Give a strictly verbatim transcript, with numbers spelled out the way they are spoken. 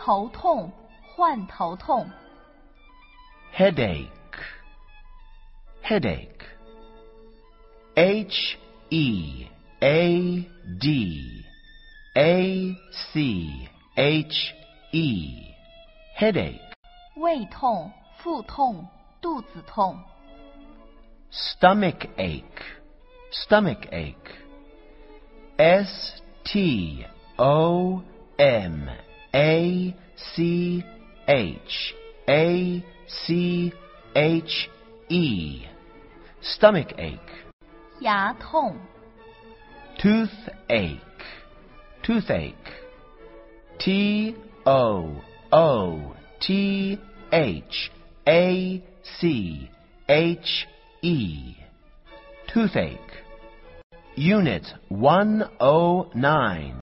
头痛，患头痛。 headache, headache. H E A D A C H E, headache. 胃痛、腹痛、肚子痛。 Stomach ache, stomach ache. S T O M A C H A C H E, stomach ache. 牙痛。 Toothache, toothache. T O O T H A C H E, toothache. Unit one oh nine.